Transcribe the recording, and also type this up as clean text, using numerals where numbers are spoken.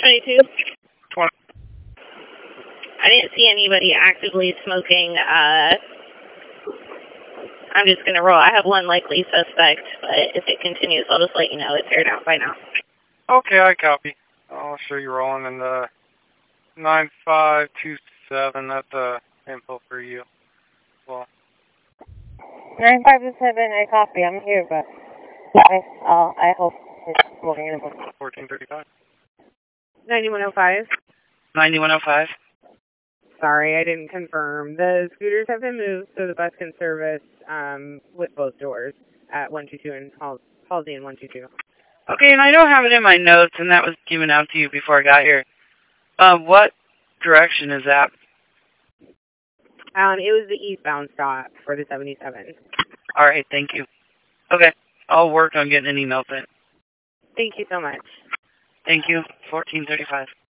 22? 20. I didn't see anybody actively smoking. I'm just going to roll. I have one likely suspect, but if it continues, I'll just let you know. It's aired out by now. Okay, I copy. I'll show you rolling in the 9527. That's info for you. Well, 9527, I copy. I'm here, but I hope it's smoking in a book. 1435. 9105. 9105. Sorry, I didn't confirm. The scooters have been moved so the bus can service with both doors at 122 and Halsey and 122. Okay, and I don't have it in my notes, and that was given out to you before I got here. What direction is that? It was the eastbound stop for the 77. All right, thank you. Okay, I'll work on getting an email sent. Thank you so much. Thank you. 1435.